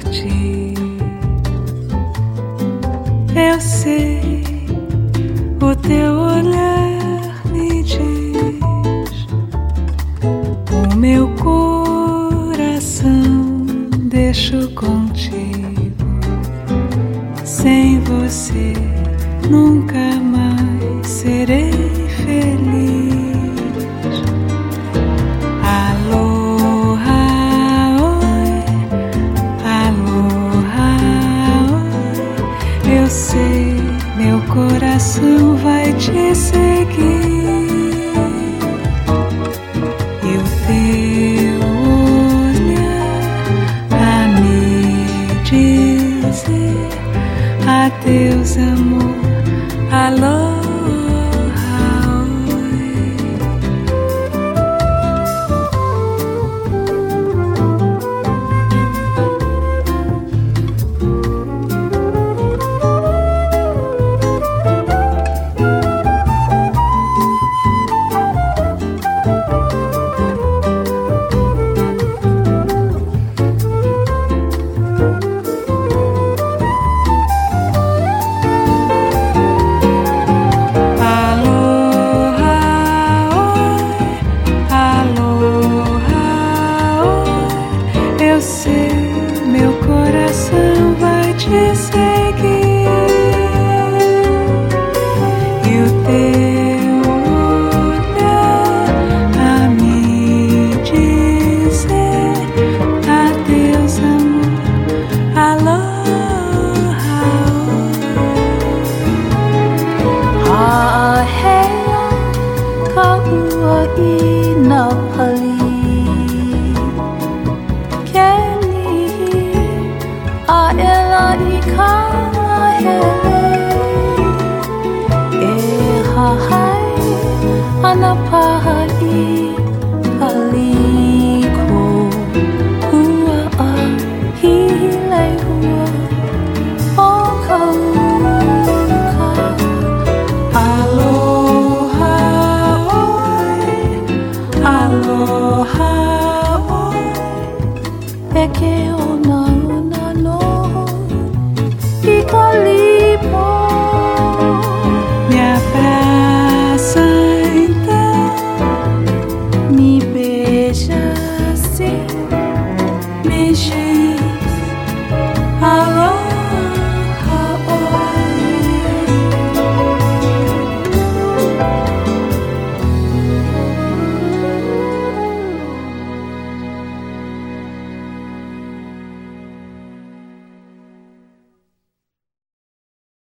ti. Eu sei, o teu olhar me diz, o meu coração deixo contigo. Sem você nunca mais serei feliz. Aloha, oi, aloha, oi. Eu sei, meu coração vai te seguir. E o teu olhar a me dizer adeus, amor. Aloha, oi. Eu sei, meu coração vai te seguir. E o teu olhar a me dizer adeus, amor. Aloha, Hahea ka ua I nā pali. A ela I kāna hele e hahai ana paha I